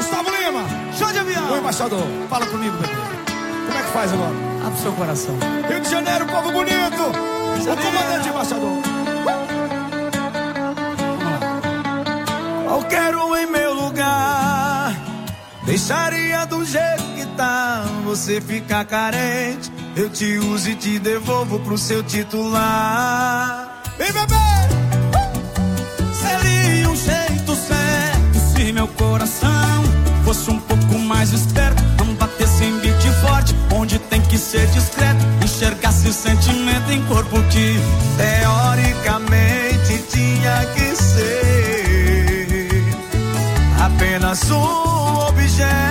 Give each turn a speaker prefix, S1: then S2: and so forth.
S1: Gustavo Lima, show de avião. Oi, embaixador, fala comigo, bebê. Como é que faz agora?
S2: Abre seu coração.
S1: Rio de Janeiro, povo bonito. O comandante, embaixador.
S3: Qualquer um em meu lugar deixaria do jeito que tá. Você fica carente, eu te uso e te devolvo pro seu titular.
S1: Vem, bebê!
S3: Seria um jeito certo se meu coração fosse um pouco mais esperto, não batesse em beat forte, onde tem que ser discreto, enxergasse sentimento em corpo que teoricamente tinha que ser apenas um objeto.